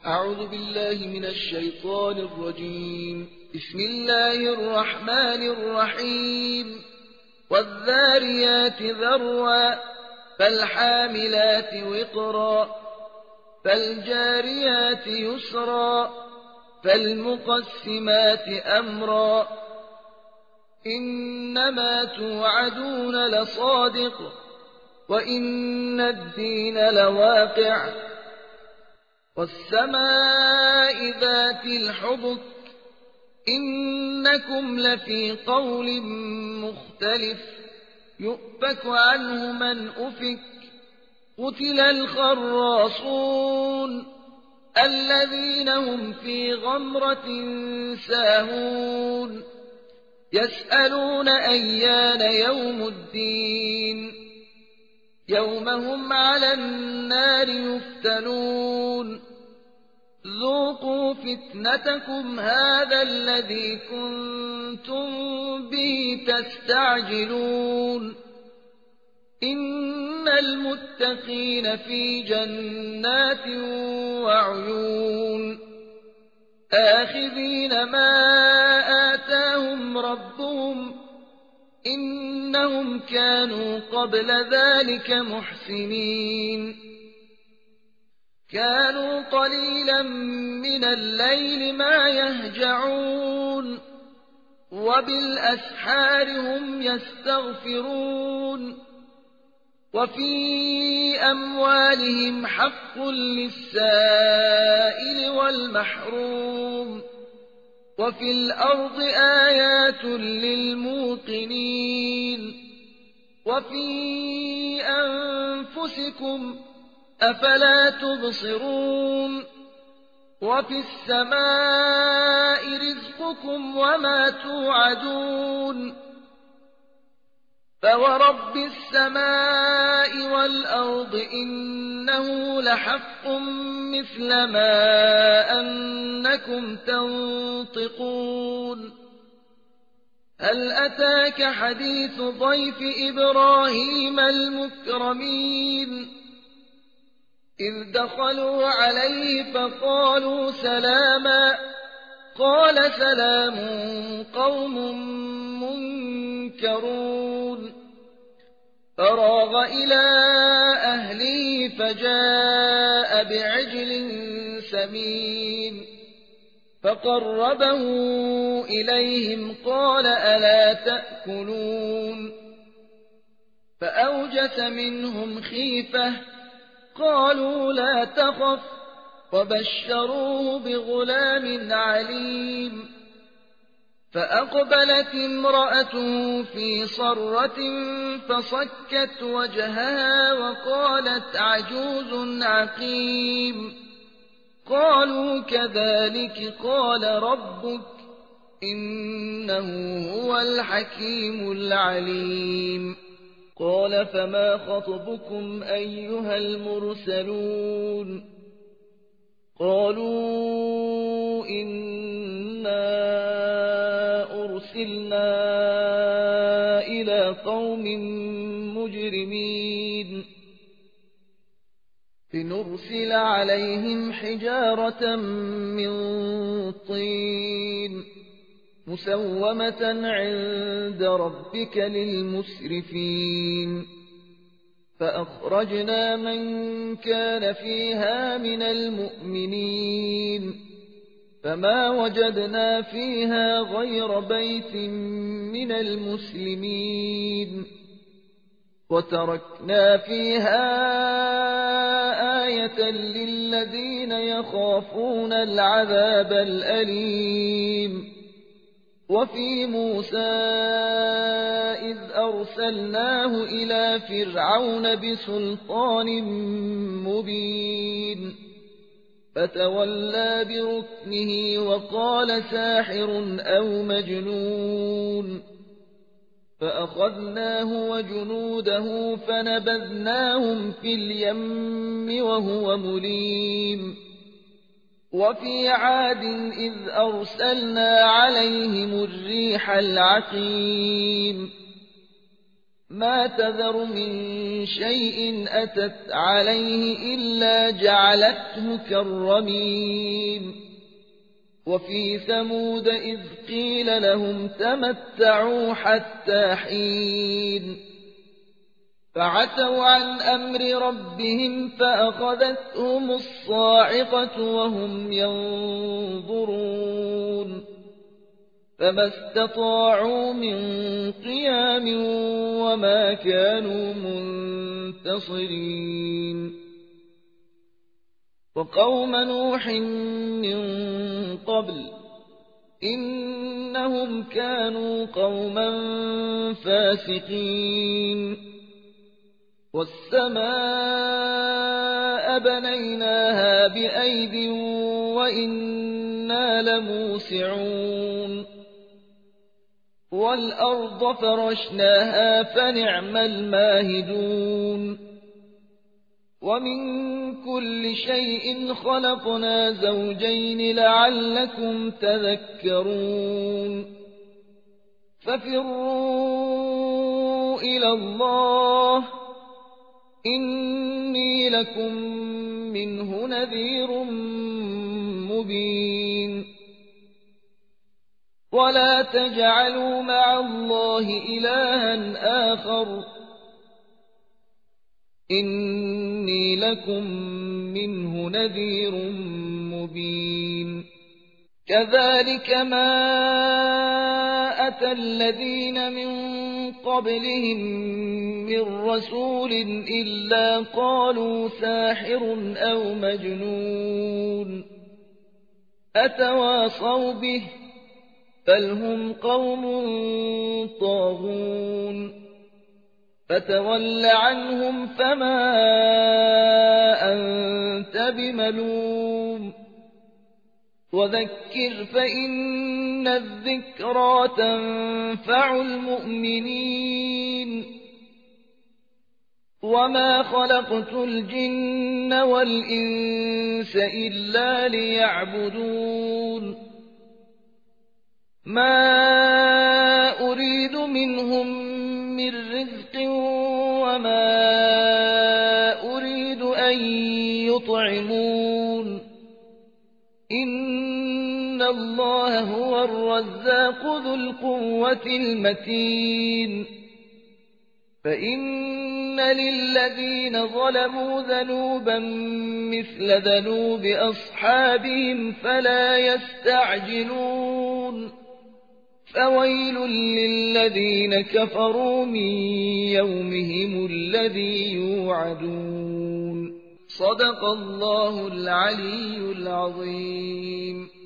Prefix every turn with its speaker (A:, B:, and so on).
A: أعوذ بالله من الشيطان الرجيم. بسم الله الرحمن الرحيم. والذاريات ذروا فالحاملات وقرا فالجاريات يسرا فالمقسمات أمرا إنما توعدون لصادق وإن الدين لواقع والسماء ذات الحبك إنكم لفي قول مختلف يؤفك عنه من أفك قتل الخراصون الذين هم في غمرة ساهون يسألون أيان يوم الدين يوم هم على النار يفتنون ذوقوا فتنتكم هذا الذي كنتم به تستعجلون إن المتقين في جنات وعيون آخذين ما آتاهم ربهم إنهم كانوا قبل ذلك محسنين كانوا قليلا من الليل ما يهجعون وبالأسحار هم يستغفرون وفي أموالهم حق للسائل والمحروم وفي الأرض آيات للموقنين وفي أنفسكم أفلا تبصرون وفي السماء رزقكم وما توعدون فورب السماء والأرض إنه لحق مثل ما أنكم تنطقون هل أتاك حديث ضيف إبراهيم المكرمين إذ دخلوا عليه فقالوا سلاما قال سلام قوم منكرون فراغ إلى أهله فجاء بعجل سمين فقربه إليهم قال ألا تأكلون فأوجس منهم خيفة قالوا لا تخف وبشروه بغلام عليم فأقبلت امرأته في صرة فصكت وجهها وقالت عجوز عقيم قالوا كذلك قال ربك إنه هو الحكيم العليم قال فما خطبكم أيها المرسلون قالوا إنا أرسلنا إلى قوم مجرمين لنرسل عليهم حجارة من طين مسومة عند ربك للمسرفين فأخرجنا من كان فيها من المؤمنين فما وجدنا فيها غير بيت من المسلمين وتركنا فيها آية للذين يخافون العذاب الأليم وفي موسى إذ أرسلناه إلى فرعون بسلطان مبين فتولى بركنه وقال ساحر أو مجنون فأخذناه وجنوده فنبذناهم في اليم وهو مليم وفي عاد إذ أرسلنا عليهم الريح العقيم ما تذر من شيء أتت عليه إلا جعلته كالرميم وفي ثمود إذ قيل لهم تمتعوا حتى حين فعتوا عن أمر ربهم فأخذتهم الصاعقة وهم ينظرون فما استطاعوا من قيام وما كانوا منتصرين وقوم نوح من قبل إنهم كانوا قوما فاسقين والسماء بنيناها بأيد وإنا لموسعون والأرض فرشناها فنعم الماهدون ومن كل شيء خلقنا زوجين لعلكم تذكرون ففروا إلى الله إني لكم منه نذير مبين ولا تجعلوا مع الله إلها آخر إني لكم منه نذير مبين كذلك ما أتى الذين من قبلهم من رسول إلا قالوا ساحر أو مجنون أتواصوا به بل هم قوم طاغون فتول عنهم فما أنت بملوم وذكر فإن الذكرى تنفع المؤمنين وما خلقت الجن والإنس إلا ليعبدون ما أريد منهم من رزق وما أريد أن يطعمون إن الله هو الرزاق ذو القوة المتين فإن للذين ظلموا ذنوبا مثل ذنوب أصحابهم فلا يستعجلون فويل للذين كفروا من يومهم الذي يوعدون صدق الله العلي العظيم.